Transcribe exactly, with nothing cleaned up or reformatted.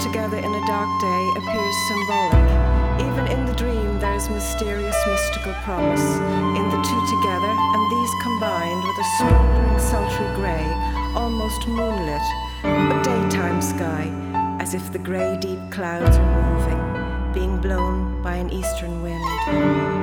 together in a dark day appears symbolic. Even in the dream there is mysterious mystical promise in the two together, and these combined with a smoldering sultry grey, almost moonlit, but daytime sky, as if the grey deep clouds are moving, being blown by an eastern wind.